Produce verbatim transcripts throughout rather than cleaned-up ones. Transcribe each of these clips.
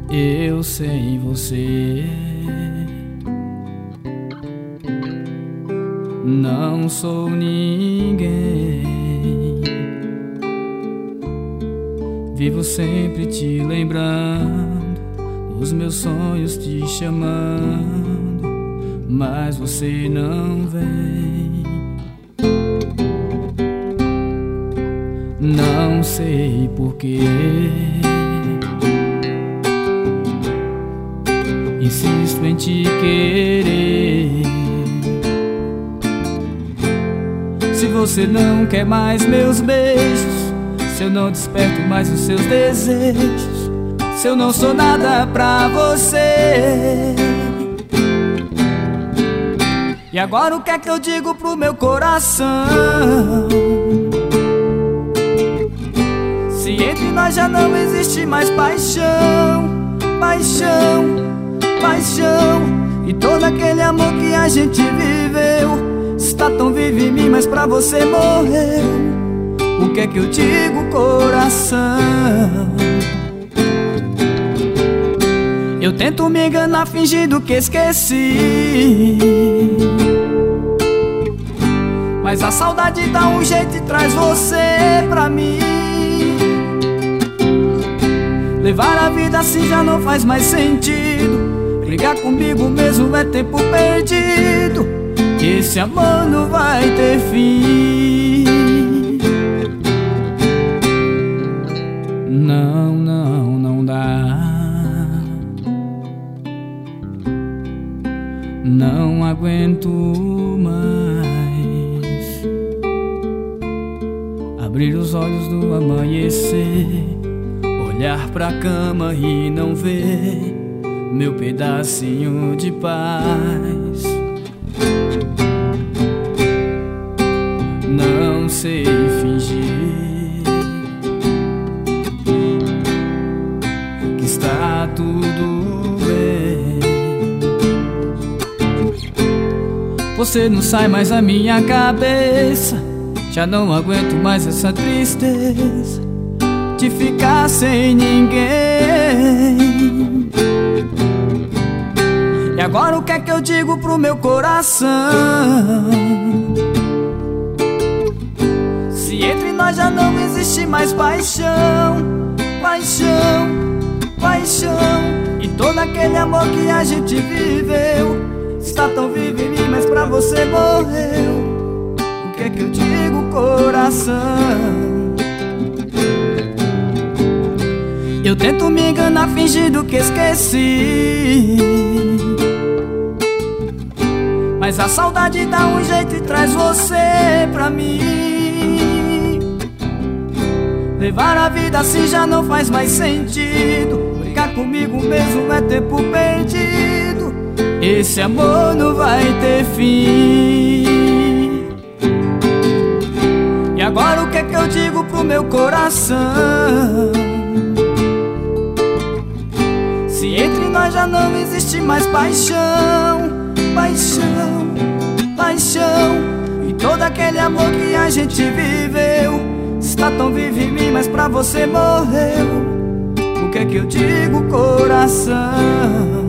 Eu sem você não sou ninguém. Vivo sempre te lembrando, os meus sonhos te chamando, mas você não vem. Não sei porquê, insisto em te querer. Se você não quer mais meus beijos, se eu não desperto mais os seus desejos, se eu não sou nada pra você, e agora o que é que eu digo pro meu coração? Se entre nós já não existe mais paixão, paixão, paixão, e todo aquele amor que a gente viveu está tão vivo em mim, mas pra você morreu. O que é que eu digo, coração? Eu tento me enganar fingindo que esqueci, mas a saudade dá um jeito e traz você pra mim. Levar a vida assim já não faz mais sentido, brigar comigo mesmo é tempo perdido, esse amor não vai ter fim. Não, não, não dá. Não aguento mais abrir os olhos do amanhecer, olhar pra cama e não ver meu pedacinho de paz. Não sei fingir que está tudo bem. Você não sai mais da minha cabeça, já não aguento mais essa tristeza de ficar sem ninguém. E agora o que é que eu digo pro meu coração? Se entre nós já não existe mais paixão, paixão, paixão, e todo aquele amor que a gente viveu está tão vivo em mim, mas pra você morreu. O que é que eu digo, coração? Eu tento me enganar fingindo que esqueci, mas a saudade dá um jeito e traz você pra mim. Levar a vida assim já não faz mais sentido, brigar comigo mesmo é tempo perdido, esse amor não vai ter fim. E agora o que é que eu digo pro meu coração? Se entre nós já não existe mais paixão, paixão, paixão, e todo aquele amor que a gente viveu está tão vivo em mim, mas pra você morreu. O que é que eu digo, coração?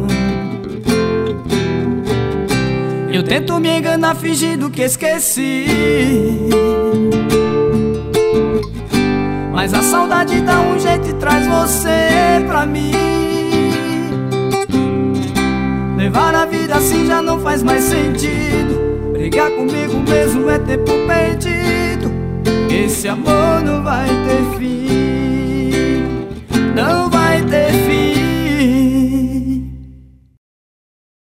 Eu tento me enganar fingindo que esqueci, mas a saudade dá um jeito e traz você pra mim. Levar a vida assim já não faz mais sentido, brigar comigo mesmo é tempo perdido, esse amor não vai ter fim. Não vai